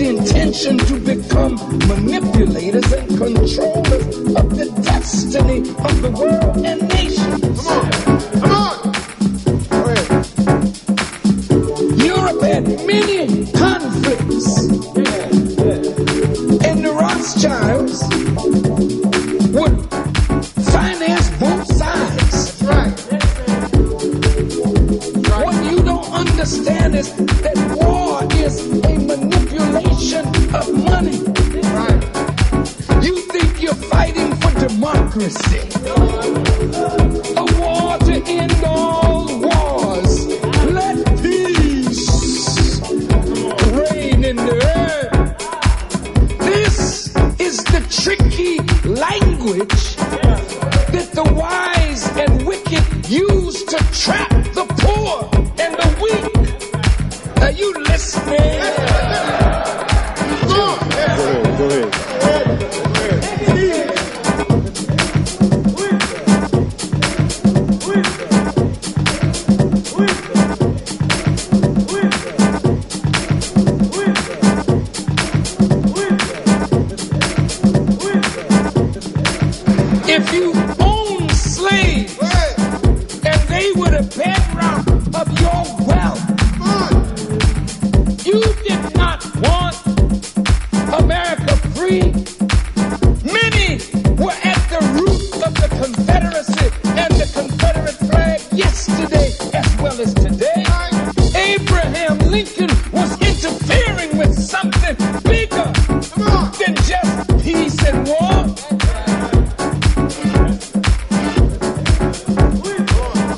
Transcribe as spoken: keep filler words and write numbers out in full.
the intention to become manipulators and controllers of the destiny of the world and nations. Come on. Come on. Go ahead. Europe had many conflicts, and the Rothschilds would finance both sides. That's right. What you don't understand is that war is a manipulation of money. Right. You think you're fighting for democracy. A war to end all wars. Let peace reign in the earth. This is the tricky language that the wise and wicked use to trap the poor and the weak. Are you listening? Come on. Go ahead, go ahead. If you own slaves and they were the bedrock of your wealth, you did not want America free. Many were at the root of the Confederacy and the Confederate flag yesterday as well as today.